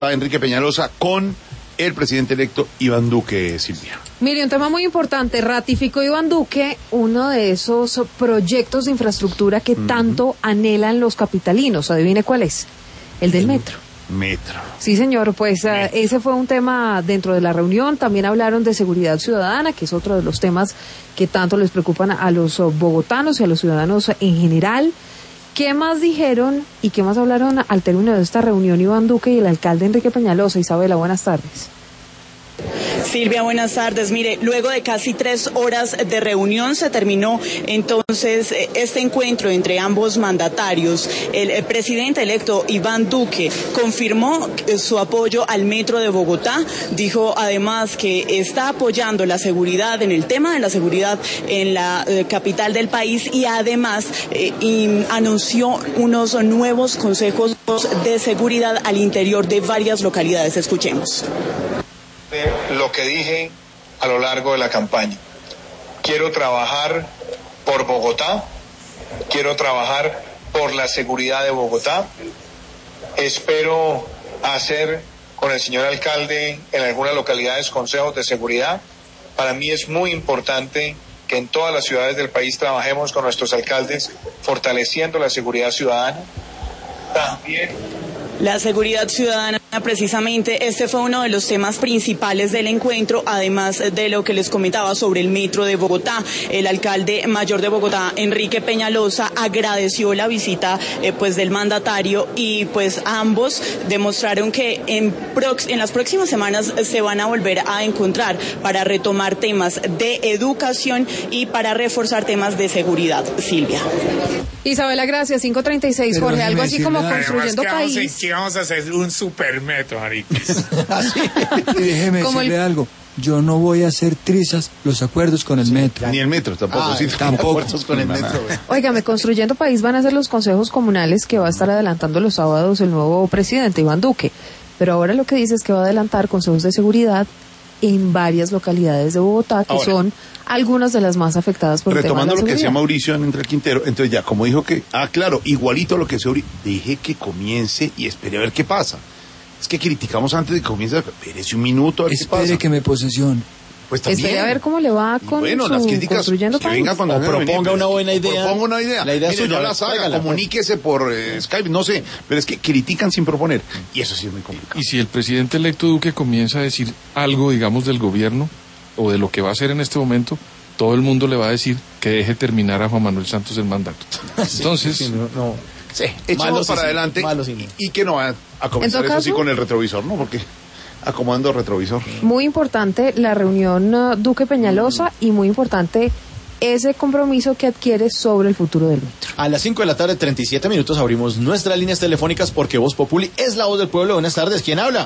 Enrique Peñalosa con el presidente electo Iván Duque, Silvia. Mire, un tema muy importante, ratificó Iván Duque uno de esos proyectos de infraestructura que tanto anhelan los capitalinos. Adivine cuál es, el del metro. Metro. Sí, señor, pues ese fue un tema dentro de la reunión. También hablaron de seguridad ciudadana, que es otro de los temas que tanto les preocupan a los bogotanos y a los ciudadanos en general. ¿Qué más dijeron y qué más hablaron al término de esta reunión Iván Duque y el alcalde Enrique Peñalosa? Isabela, buenas tardes. Silvia, buenas tardes. Mire, luego de casi 3 horas de reunión se terminó entonces este encuentro entre ambos mandatarios. El presidente electo Iván Duque confirmó su apoyo al metro de Bogotá. Dijo además que está apoyando la seguridad, en el tema de la seguridad en la capital del país, y además anunció unos nuevos consejos de seguridad al interior de varias localidades. Escuchemos. Lo que dije a lo largo de la campaña. Quiero trabajar por Bogotá, quiero trabajar por la seguridad de Bogotá. Espero hacer con el señor alcalde en algunas localidades consejos de seguridad. Para mí es muy importante que en todas las ciudades del país trabajemos con nuestros alcaldes fortaleciendo la seguridad ciudadana. También la seguridad ciudadana, precisamente, este fue uno de los temas principales del encuentro, además de lo que les comentaba sobre el metro de Bogotá. El alcalde mayor de Bogotá, Enrique Peñalosa, agradeció la visita del mandatario, y pues ambos demostraron que en las próximas semanas se van a volver a encontrar para retomar temas de educación y para reforzar temas de seguridad. Silvia. Isabela, gracias. 5:36, Jorge, algo así como construyendo país. Sí, vamos a hacer un supermetro, marica. Y déjeme decirle algo. Yo no voy a hacer trizas los acuerdos con el metro. Ni el metro tampoco. Tampoco. Con el metro. Óigame, construyendo país van a ser los consejos comunales que va a estar adelantando los sábados el nuevo presidente Iván Duque. Pero ahora lo que dice es que va a adelantar consejos de seguridad en varias localidades de Bogotá, que son algunas de las más afectadas por el tema de la seguridad. Retomando lo que decía Mauricio en Entre el Quintero, entonces ya, como dijo que, claro, igualito a lo que se deje que comience y espere a ver qué pasa. Es que criticamos antes de que comience, espérese un minuto a ver qué pasa. Espere que me posesión. Pues también. Espere a ver cómo le va con las críticas, construyendo país. Venga cuando proponga una buena idea. Proponga una idea. La idea Mire, suya, no las haga, comuníquese por Skype, no sé, pero es que critican sin proponer, y eso sí es muy complicado. Y si el presidente electo Duque comienza a decir algo, digamos, del gobierno o de lo que va a hacer en este momento, todo el mundo le va a decir que deje terminar a Juan Manuel Santos el mandato. Entonces, Sí, echamos para adelante y que no va a comenzar eso sí con el retrovisor, ¿no? Porque acomodando el retrovisor. Muy importante la reunión Duque Peñalosa y muy importante ese compromiso que adquiere sobre el futuro del metro. A las 5 de la tarde, 37 minutos, abrimos nuestras líneas telefónicas porque Voz Populi es la voz del pueblo. Buenas tardes, ¿quién habla?